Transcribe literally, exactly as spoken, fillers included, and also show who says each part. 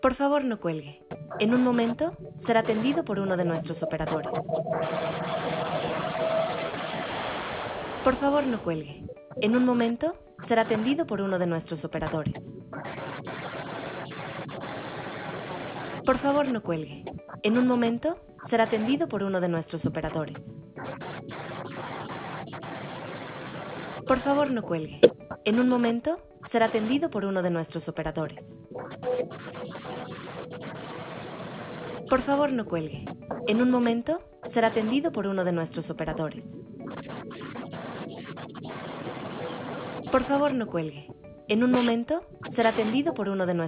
Speaker 1: Por favor, no cuelgue. En un momento, será atendido por uno de nuestros operadores. Por favor, no cuelgue. En un momento, será atendido por uno de nuestros operadores. Por favor, no cuelgue. En un momento, será atendido por uno de nuestros operadores. Por favor, no cuelgue. En un momento, será atendido por uno de nuestros operadores. Por favor, no cuelgue. En un momento, será atendido por uno de nuestros operadores. Por favor, no cuelgue. En un momento, será atendido por uno de nuestros